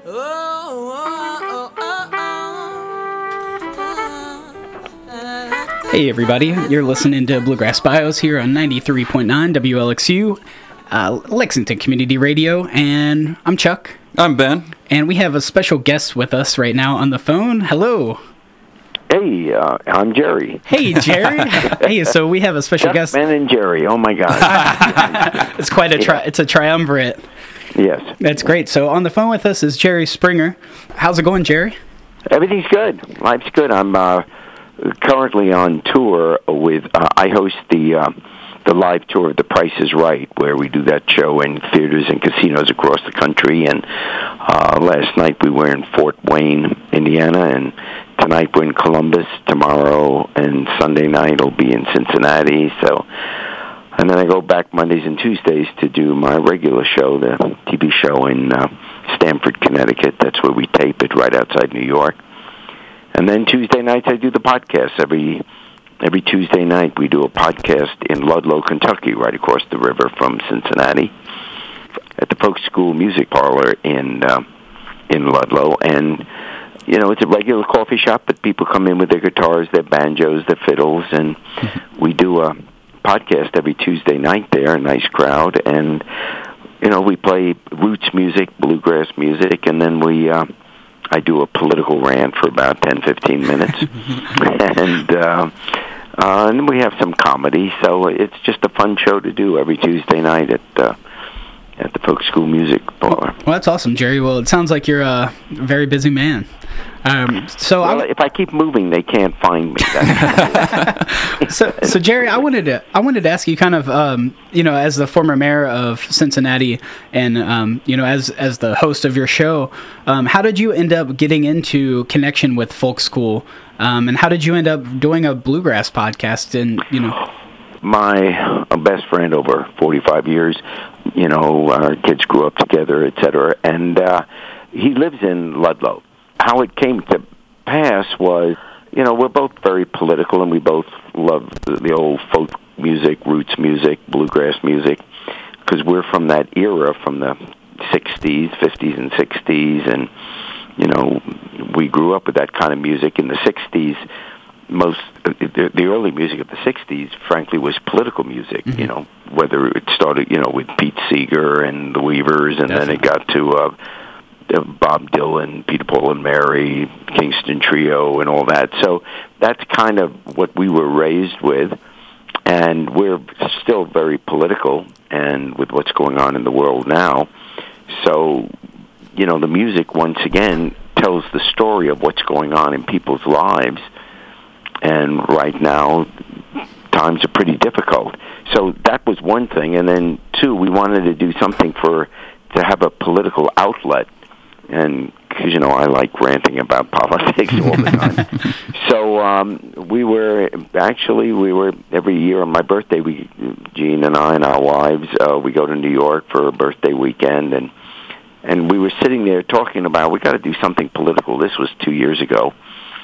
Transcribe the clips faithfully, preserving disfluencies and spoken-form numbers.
Hey everybody, you're listening to Bluegrass Bios here on ninety-three point nine W L X U, uh, Lexington Community Radio, and I'm Chuck. I'm Ben. And we have a special guest with us right now on the phone. Hello. Hey, uh, I'm Jerry. Hey, Jerry. Hey, so we have a special Chuck, guest. Ben and Jerry. Oh my God. It's quite a tri- it's a triumvirate. Yes. That's great. So on the phone with us is Jerry Springer. How's it going, Jerry? Everything's good. Life's good. I'm uh, currently on tour with. Uh, I host the uh, the live tour of The Price Is Right, where we do that show in theaters and casinos across the country. And uh, last night we were in Fort Wayne, Indiana, and tonight we're in Columbus. Tomorrow and Sunday night will be in Cincinnati. So. And then I go back Mondays and Tuesdays to do my regular show, the T V show in uh, Stamford, Connecticut. That's where we tape it, right outside New York. And then Tuesday nights I do the podcast. Every every Tuesday night we do a podcast in Ludlow, Kentucky, right across the river from Cincinnati, at the Folk School Music Parlor in uh, in Ludlow. And you know, it's a regular coffee shop, but people come in with their guitars, their banjos, their fiddles, and we do a podcast every Tuesday night there, a nice crowd, and you know, we play roots music, bluegrass music, and then we uh, I do a political rant for about ten, fifteen minutes, and uh, uh, and we have some comedy, so it's just a fun show to do every Tuesday night at uh, at the Folk School Music Parlor. Well, that's awesome, Jerry. Well, it sounds like you're a very busy man. Um, so well, I, if I keep moving, they can't find me. so, so Jerry, I wanted to I wanted to ask you, kind of, um, you know, as the former mayor of Cincinnati, and um, you know, as as the host of your show, um, how did you end up getting into connection with Folk School, um, and how did you end up doing a bluegrass podcast? And you know, my uh, best friend over forty-five years, you know, our kids grew up together, et cetera, and uh, he lives in Ludlow. How it came to pass was, you know, we're both very political, and we both love the, the old folk music, roots music, bluegrass music, because we're from that era, from the sixties, fifties and sixties, and, you know, we grew up with that kind of music. In the sixties, most, the, the early music of the sixties, frankly, was political music, mm-hmm. you know, whether it started, you know, with Pete Seeger and the Weavers, and Definitely. Then it got to... Uh, Bob Dylan, Peter, Paul and Mary, Kingston Trio, and all that. So that's kind of what we were raised with, and we're still very political, and with what's going on in the world now. So, you know, the music, once again, tells the story of what's going on in people's lives, and right now, times are pretty difficult. So that was one thing, and then, two, we wanted to do something for to have a political outlet. And because, you know, I like ranting about politics all the time. so um, we were, actually, we were, every year on my birthday, we, Jean and I and our wives, uh, we go to New York for a birthday weekend. And, and we were sitting there talking about, we got to do something political. This was two years ago.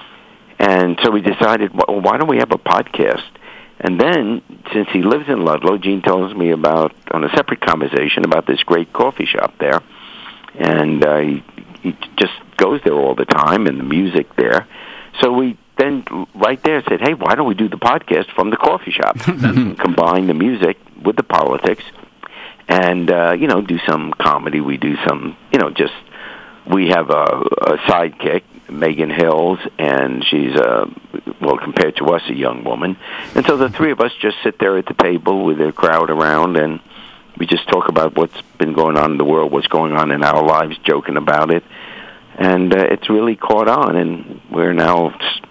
And so we decided, well, why don't we have a podcast? And then, since he lives in Ludlow, Jean tells me about, on a separate conversation, about this great coffee shop there. And uh, he, he just goes there all the time, and the music there. So we then, right there, said, hey, why don't we do the podcast from the coffee shop? Combine the music with the politics, and, uh, you know, do some comedy. We do some, you know, just, we have a, a sidekick, Megan Hills, and she's, a, well, compared to us, a young woman. And so the three of us just sit there at the table with a crowd around, and we just talk about what's been going on in the world, what's going on in our lives, joking about it. And uh, it's really caught on, and we're now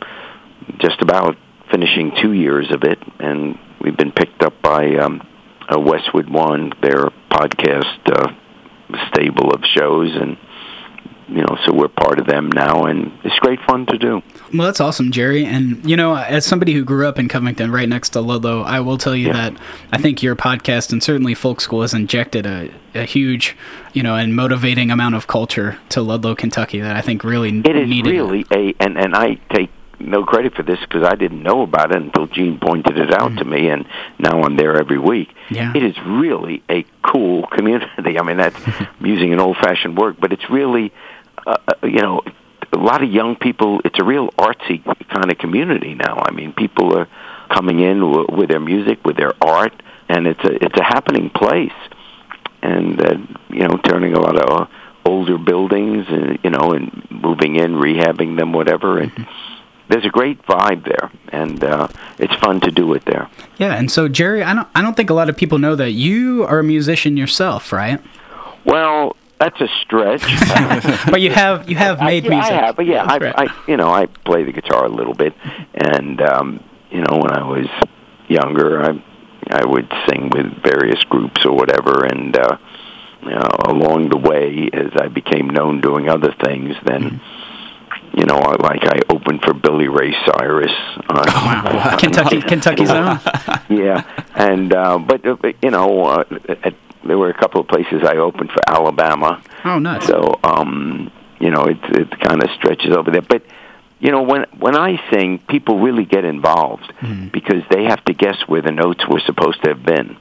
just about finishing two years of it, and we've been picked up by um, uh, Westwood One, their podcast uh, stable of shows, and you know, so we're part of them now, and it's great fun to do. Well, that's awesome, Jerry. And, you know, as somebody who grew up in Covington, right next to Ludlow, I will tell you yeah. that I think your podcast and certainly Folk School has injected a, a huge, you know, and motivating amount of culture to Ludlow, Kentucky that I think really it is needed. really a, and, and I take no credit for this because I didn't know about it until Gene pointed it out mm. to me, and now I'm there every week. Yeah. It is really a cool community. I mean, that's using an old-fashioned word, but it's really uh, you know, a lot of young people, it's a real artsy kind of community now. I mean, people are coming in w- with their music, with their art, and it's a it's a happening place. And, uh, you know, turning a lot of uh, older buildings, and, you know, and moving in, rehabbing them, whatever. And there's a great vibe there, and uh, it's fun to do it there. Yeah, and so, Jerry, I don't, I don't think a lot of people know that you are a musician yourself, right? Well, that's a stretch. But you have you have made I, yeah, music. I have, but yeah, I, right. I, you know, I play the guitar a little bit, and um, you know, when I was younger, I I would sing with various groups or whatever, and uh, you know, along the way, as I became known doing other things, then. Mm-hmm. You know, like I opened for Billy Ray Cyrus. On, oh, wow. Kentucky, Kentucky's own. Yeah, and uh, but uh, you know, uh, at, there were a couple of places I opened for Alabama. Oh, nice. So, um, you know, it it kind of stretches over there. But you know, when when I sing, people really get involved mm-hmm. because they have to guess where the notes were supposed to have been.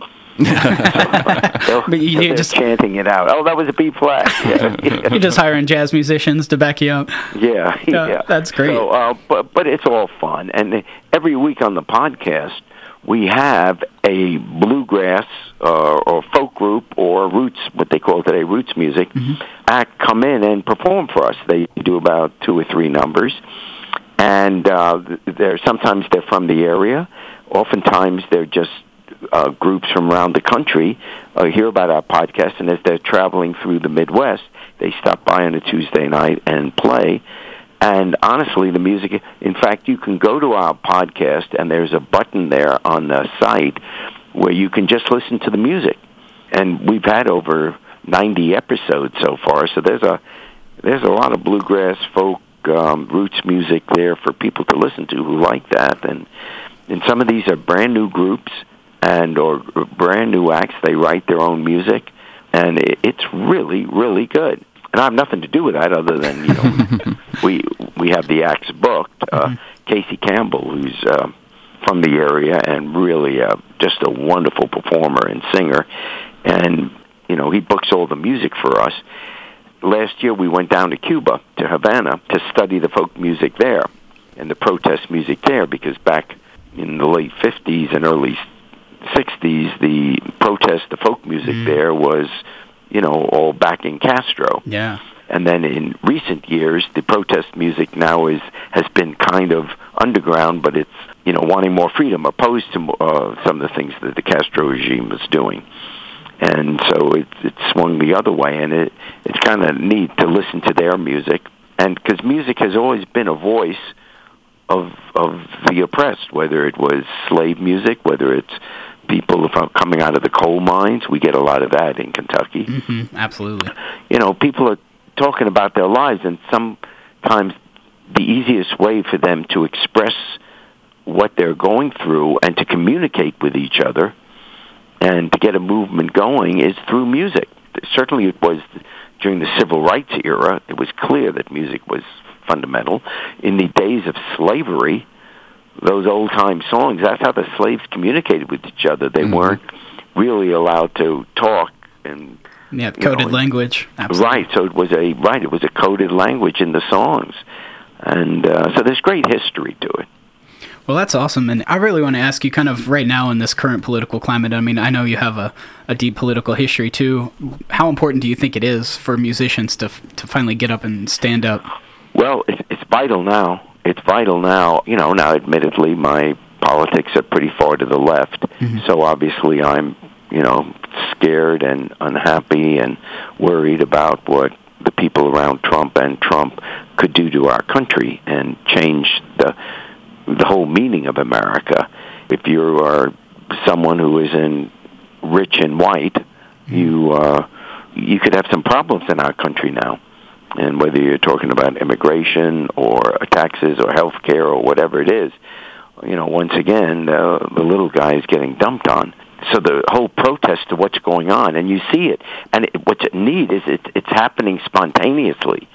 so, but you, so you're just chanting it out. Oh, that was a B flat. Yeah, yeah. You're just hiring jazz musicians to back you up. Yeah, yeah, yeah that's great. So, uh, but but it's all fun, and every week on the podcast we have a bluegrass uh, or folk group or roots, what they call today roots music, mm-hmm. act come in and perform for us. They do about two or three numbers, and uh, they're sometimes they're from the area. Oftentimes they're just Uh, groups from around the country uh, hear about our podcast, and as they're traveling through the Midwest, they stop by on a Tuesday night and play. And honestly, the music, in fact, you can go to our podcast, and there's a button there on the site where you can just listen to the music. And we've had over ninety episodes so far, so there's a there's a lot of bluegrass, folk, um, roots music there for people to listen to who like that. And, and some of these are brand new groups, and or brand new acts. They write their own music, and it, it's really, really good. And I have nothing to do with that other than, you know, we we have the acts booked. Uh, mm-hmm. Casey Campbell, who's uh, from the area and really uh, just a wonderful performer and singer, and, you know, he books all the music for us. Last year we went down to Cuba, to Havana, to study the folk music there and the protest music there, because back in the late fifties and early sixties, the protest, the folk music mm. there was, you know, all backing Castro. Yeah. And then in recent years, the protest music now is has been kind of underground, but it's, you know, wanting more freedom, opposed to uh, some of the things that the Castro regime was doing. And so it, it swung the other way, and it it's kind of neat to listen to their music, and because music has always been a voice of of the oppressed, whether it was slave music, whether it's people from coming out of the coal mines. We get a lot of that in Kentucky. Mm-hmm, absolutely. You know, people are talking about their lives, and sometimes the easiest way for them to express what they're going through and to communicate with each other and to get a movement going is through music. Certainly it was during the civil rights era. It was clear that music was fundamental. In the days of slavery, those old-time songs, that's how the slaves communicated with each other. They mm-hmm. weren't really allowed to talk. And yeah, coded know, language. Absolutely. Right, so it was a right. It was a coded language in the songs. And uh, so there's great history to it. Well, that's awesome. And I really want to ask you kind of right now in this current political climate, I mean, I know you have a, a deep political history too. How important do you think it is for musicians to to finally get up and stand up? Well, it's, it's vital now. It's vital now. You know, now admittedly my politics are pretty far to the left. Mm-hmm. So obviously I'm, you know, scared and unhappy and worried about what the people around Trump and Trump could do to our country and change the the whole meaning of America. If you are someone who is in rich and white, mm-hmm. you uh, you could have some problems in our country now. And whether you're talking about immigration or taxes or health care or whatever it is, you know, once again, uh, the little guy is getting dumped on. So the whole protest to what's going on, and you see it. And it, what's neat is it, it's happening spontaneously.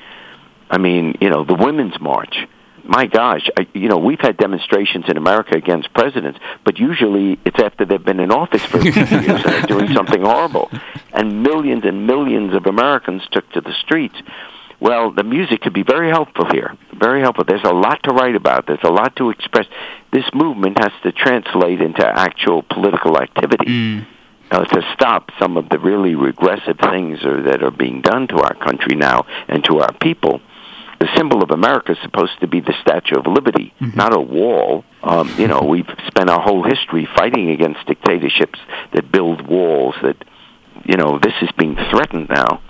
I mean, you know, the Women's March. My gosh, I, you know, we've had demonstrations in America against presidents, but usually it's after they've been in office for a few years and they're doing something horrible. And millions and millions of Americans took to the streets. Well, the music could be very helpful here, very helpful. There's a lot to write about. There's a lot to express. This movement has to translate into actual political activity mm. uh, to stop some of the really regressive things are, that are being done to our country now and to our people. The symbol of America is supposed to be the Statue of Liberty, mm-hmm. not a wall. Um, you know, we've spent our whole history fighting against dictatorships that build walls. That, you know, this is being threatened now.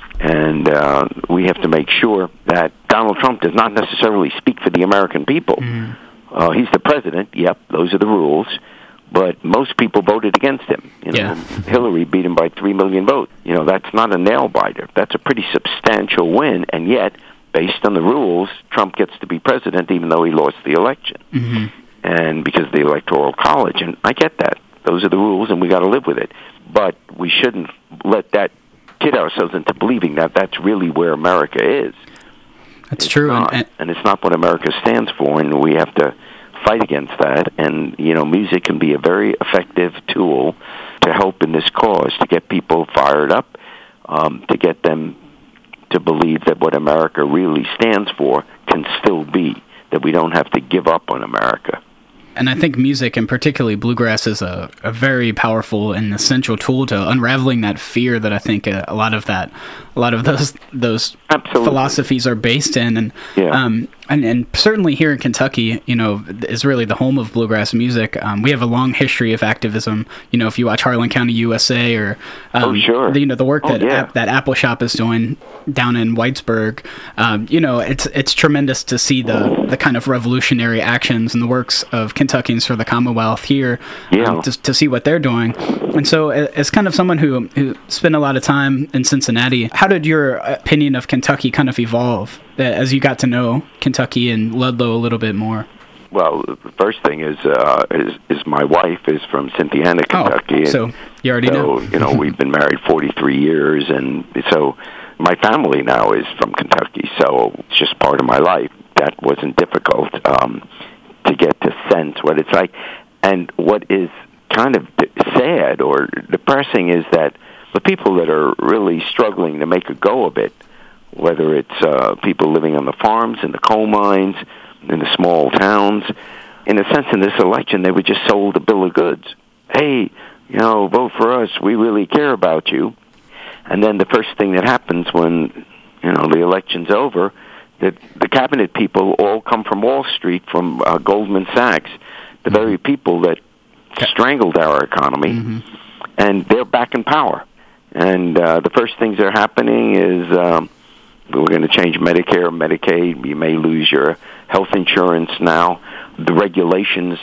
And uh, we have to make sure that Donald Trump does not necessarily speak for the American people. Mm. Uh, he's the president. Yep, those are the rules. But most people voted against him. You know, yeah. Hillary beat him by three million votes. You know, that's not a nail-biter. That's a pretty substantial win. And yet, based on the rules, Trump gets to be president even though he lost the election. Mm-hmm. And because of the Electoral College. And I get that. Those are the rules, and we got to live with it. But we shouldn't let that kid ourselves into believing that that's really where America is. That's it's true. Not, and, and it's not what America stands for, and we have to fight against that. And, you know, music can be a very effective tool to help in this cause, to get people fired up, um, to get them to believe that what America really stands for can still be, that we don't have to give up on America. And I think music, and particularly bluegrass, is a, a very powerful and essential tool to unraveling that fear that I think a, a lot of that, a lot of those those Absolutely. philosophies are based in. And, yeah. um, and and certainly here in Kentucky, you know, is really the home of bluegrass music. Um, we have a long history of activism. You know, if you watch Harlan County U S A or um, oh, sure. the, you know, the work oh, that yeah. App, that Apple Shop is doing down in Whitesburg, um, you know, it's it's tremendous to see the the kind of revolutionary actions and the works of Kentuckians for the Commonwealth here, yeah. um, to, to see what they're doing. And so as kind of someone who, who spent a lot of time in Cincinnati, how did your opinion of Kentucky kind of evolve as you got to know Kentucky and Ludlow a little bit more? Well, the first thing is, uh, is is my wife is from Cynthiana, Kentucky. Oh, so you already so, know. you know, we've been married forty-three years, and so my family now is from Kentucky, so it's just part of my life. That wasn't difficult um, to get to sense what it's like. And what is kind of sad or depressing is that the people that are really struggling to make a go of it, whether it's uh, people living on the farms, in the coal mines, in the small towns, in a sense, in this election, they were just sold a bill of goods. Hey, you know, vote for us. We really care about you. And then the first thing that happens when, you know, the election's over, that the cabinet people all come from Wall Street, from uh, Goldman Sachs, the very people that strangled our economy, mm-hmm. and they're back in power. And uh, the first things that are happening is um, we're going to change Medicare, Medicaid. You may lose your health insurance now. The regulations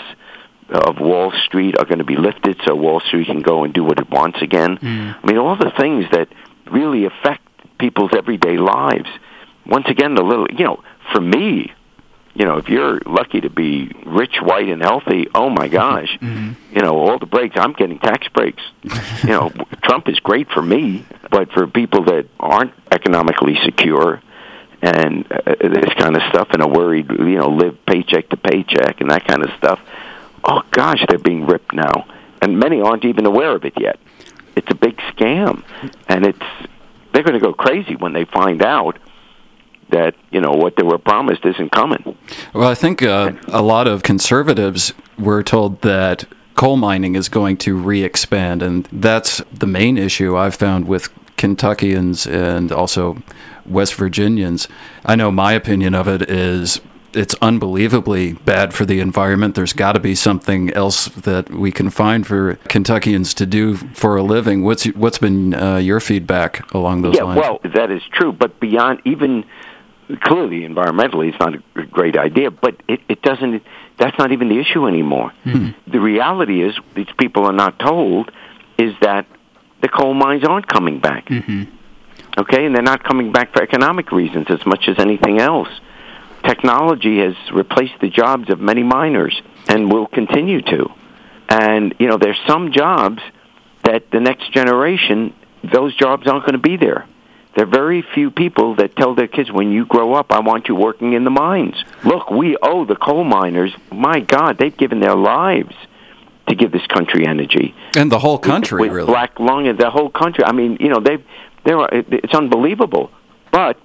of Wall Street are going to be lifted so Wall Street can go and do what it wants again. Mm. I mean, all the things that really affect people's everyday lives. Once again, the little, you know, for me, you know, if you're lucky to be rich, white, and healthy, oh my gosh, mm-hmm. you know, all the breaks, I'm getting tax breaks. You know, Trump is great for me, but for people that aren't economically secure and uh, this kind of stuff and are worried, you know, live paycheck to paycheck and that kind of stuff, oh gosh, they're being ripped now. And many aren't even aware of it yet. It's a big scam. And it's they're going to go crazy when they find out that, you know, what they were promised isn't coming. Well, I think uh, a lot of conservatives were told that coal mining is going to re-expand, and that's the main issue I've found with Kentuckians and also West Virginians. I know my opinion of it is it's unbelievably bad for the environment. There's got to be something else that we can find for Kentuckians to do for a living. What's what's been uh, your feedback along those yeah, lines? Yeah, well, that is true, but beyond even... Clearly, environmentally, it's not a great idea, but it, it doesn't. That's not even the issue anymore. Mm-hmm. The reality is, these people are not told, is that the coal mines aren't coming back. Mm-hmm. Okay, and they're not coming back for economic reasons as much as anything else. Technology has replaced the jobs of many miners and will continue to. And, you know, there's some jobs that the next generation, those jobs aren't going to be there. There are very few people that tell their kids, when you grow up, I want you working in the mines. Look, we owe the coal miners, my God, they've given their lives to give this country energy. And the whole country, with, with really. black lung, and the whole country. I mean, you know, they've, they're, it's unbelievable. But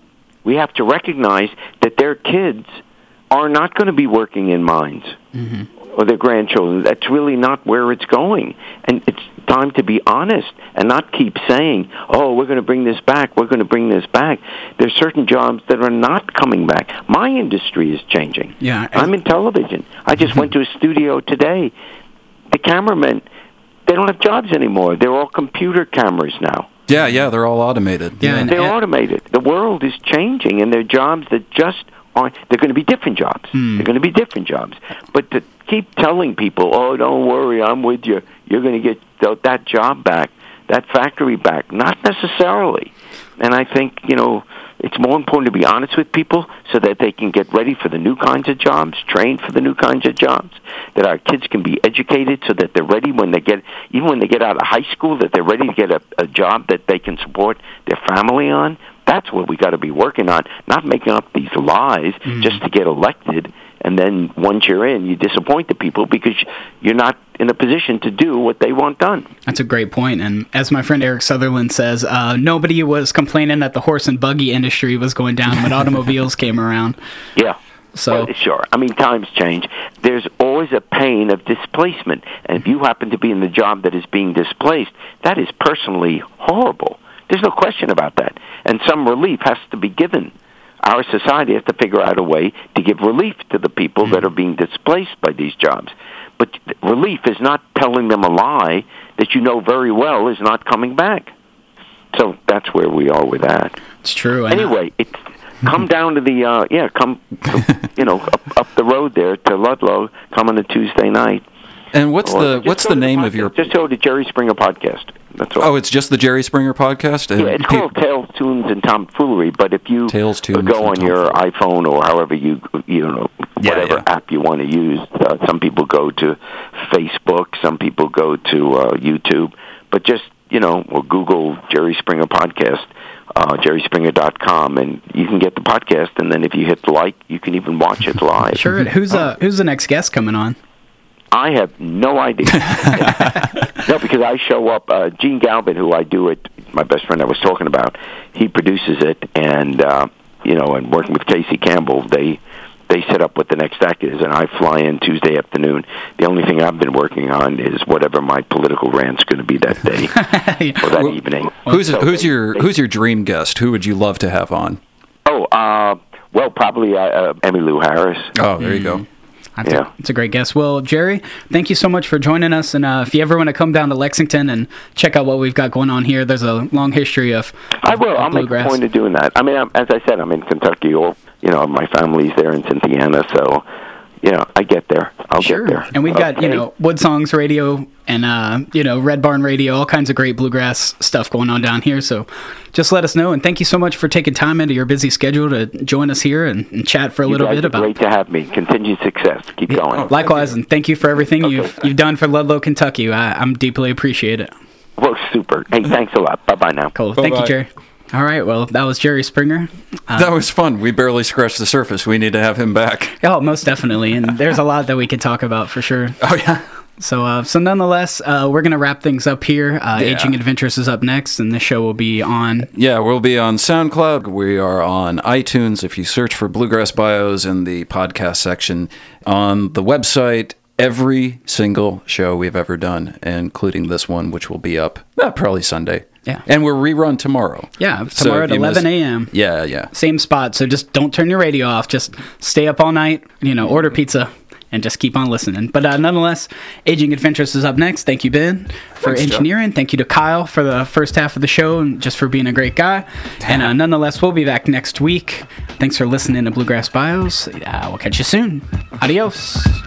We have to recognize that their kids are not going to be working in mines. Mm-hmm. Or their grandchildren. That's really not where it's going. And it's time to be honest and not keep saying, oh, we're going to bring this back, we're going to bring this back. There's certain jobs that are not coming back. My industry is changing. Yeah, I'm in television. I just went to a studio today. The cameramen, they don't have jobs anymore. They're all computer cameras now. Yeah, yeah, they're all automated. Yeah, and they're and, automated. The world is changing, and they're jobs that just aren't. They're going to be different jobs. Hmm. They're going to be different jobs. But to keep telling people, oh, don't worry, I'm with you. You're going to get th- that job back, that factory back. Not necessarily. And I think, you know, it's more important to be honest with people so that they can get ready for the new kinds of jobs, trained for the new kinds of jobs, that our kids can be educated so that they're ready when they get, even when they get out of high school, that they're ready to get a, a job that they can support their family on. That's what we got to be working on, not making up these lies mm-hmm. just to get elected. And then once you're in, you disappoint the people because you're not in a position to do what they want done. That's a great point. And as my friend Eric Sutherland says, uh, nobody was complaining that the horse and buggy industry was going down when automobiles came around. Yeah. So well, sure. I mean, times change. There's always a pain of displacement. And if you happen to be in the job that is being displaced, that is personally horrible. There's no question about that. And some relief has to be given. Our society has to figure out a way to give relief to the people mm. that are being displaced by these jobs. But relief is not telling them a lie that you know very well is not coming back. So that's where we are with that. It's true. Anyway, it's come down to the, uh, yeah, come, you know, up, up the road there to Ludlow, come on a Tuesday night. And what's or the what's the name the of your... Just go to Jerry Springer Podcast. That's all. Oh, it's just the Jerry Springer Podcast? And yeah, it's pe- called Tales, Tunes, and Tomfoolery, but if you Tales, Tunes, go on your iPhone or however you, you know, yeah, whatever yeah. app you want to use, uh, some people go to Facebook, some people go to uh, YouTube, but just, you know, or Google Jerry Springer Podcast, uh, jerry springer dot com, and you can get the podcast, and then if you hit like, you can even watch it live. Sure. Who's, uh, who's the next guest coming on? I have no idea. No, because I show up. Uh, Gene Galvin, who I do it, my best friend I was talking about, he produces it, and uh, you know, and working with Casey Campbell, they they set up what the next act is, and I fly in Tuesday afternoon. The only thing I've been working on is whatever my political rant's going to be that day or that well, evening. Who's so who's they, your they, who's your dream guest? Who would you love to have on? Oh, uh, well, probably uh, uh, Emmylou Harris. Oh, there you go. That's yeah. a, it's a great guess. Well, Jerry, thank you so much for joining us. And uh, if you ever want to come down to Lexington and check out what we've got going on here, there's a long history of, of I will. Of I'll make a point of doing that. I mean, I'm, as I said, I'm in Kentucky, or you know, my family's there in Cynthiana, so you know, I get there. I'll sure. get there. And we've got, okay. you know, Wood Songs Radio and, uh, you know, Red Barn Radio, all kinds of great bluegrass stuff going on down here. So just let us know. And thank you so much for taking time into your busy schedule to join us here and, and chat for a you little guys bit are about great to have me. Continued success. Keep yeah, going. Likewise, and thank you for everything Okay. you've you've done for Ludlow, Kentucky. I, I'm deeply appreciate it. Well, super. Hey, thanks a lot. Bye-bye now. Cool. Bye-bye. Thank you, Jerry. All right. Well, that was Jerry Springer. Uh, That was fun. We barely scratched the surface. We need to have him back. Oh, most definitely. And there's a lot that we could talk about for sure. Oh, yeah. So, uh, so nonetheless, uh, we're going to wrap things up here. Uh, Yeah. Aging Adventures is up next, and the show will be on. Yeah, we'll be on SoundCloud. We are on iTunes. If you search for Bluegrass Bios in the podcast section, on the website, every single show we've ever done, including this one, which will be up uh, probably Sunday. Yeah. And we're rerun tomorrow. Yeah, So tomorrow if at you miss- eleven a.m. Yeah, yeah. Same spot. So just don't turn your radio off. Just stay up all night, you know, order pizza, and just keep on listening. But uh, nonetheless, Aging Adventures is up next. Thank you, Ben, for Thanks, engineering. Thank you to Kyle for the first half of the show and just for being a great guy. And uh, nonetheless, we'll be back next week. Thanks for listening to Bluegrass Bios. Uh, we'll catch you soon. Adios.